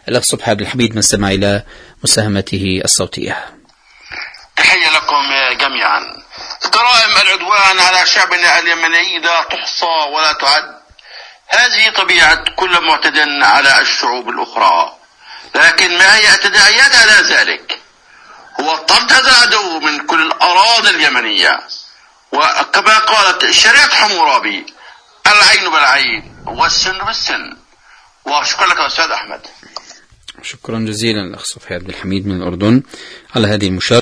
الأخ صبحي عبد الحميد نستمع إلى مساهمته الصوتية. تحية لكم جميعا. جرائم العدوان على شعبنا اليمني لا تحصى ولا تعد. هذه طبيعة كل معتد على الشعوب الأخرى، لكن ما هي اعتداءات على ذلك هو طرد هذا العدو من كل الأراضي اليمنية، وكما قالت شريعة حمورابي: العين بالعين والسن بالسن. وشكرا لك أستاذ أحمد. شكرا جزيلا الأخ صبحي عبد الحميد من الأردن على هذه المشاركة.